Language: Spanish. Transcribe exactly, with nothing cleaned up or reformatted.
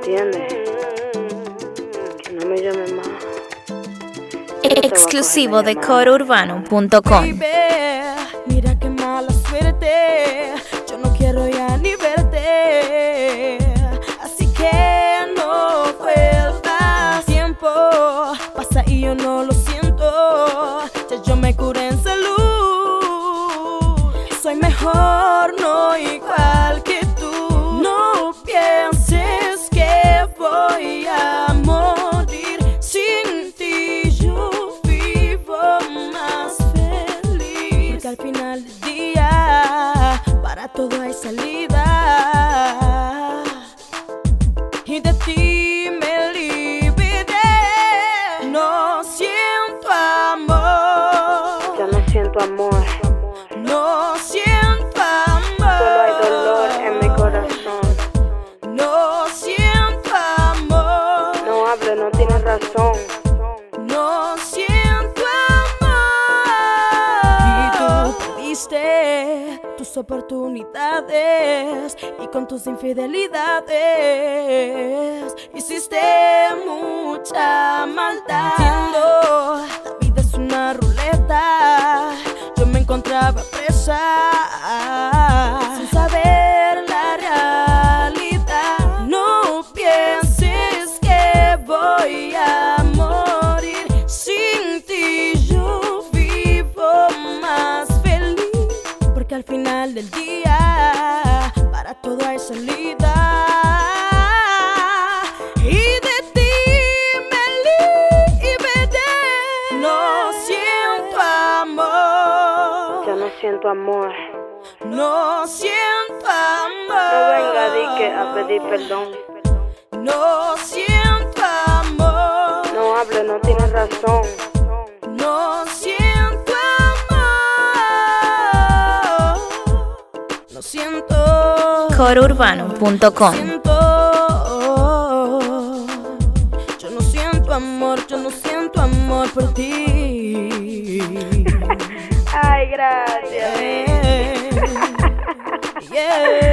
¿Entiendes? Que no me llames más. Exclusivo de coro urbano punto com. Mira qué mala suerte, yo no quiero ya ni verte, así que no vuelvas. Tiempo pasa y yo no lo siento, ya yo me curé en salud. Soy mejor, no igual que tú. No pienses que voy a morir sin ti. Yo vivo más feliz, porque al final del día para todo hay salida, y de ti me libré. No siento amor, Ya no siento amor. no siento amor, Solo hay dolor en mi corazón. no siento amor, No hable, no tienes razón. no siento amor. Y tú perdiste tus oportunidades, y con tus infidelidades hiciste mucha maldad. Entiendo, la vida es una ruleta, yo me encontraba presa sin saber la realidad. No pienses que voy a morir sin ti. Yo vivo más feliz, porque al final del día para todo hay salida, y de ti me libré. No siento amor, Ya no siento amor. no siento amor. No venga a di que a pedir perdón. No siento amor, No hable, no tienes razón. no siento amor. Lo siento, coro urbano punto com. siento. Yo no siento amor, yo no siento amor por ti. Ay, gracias. Yeah. Yeah.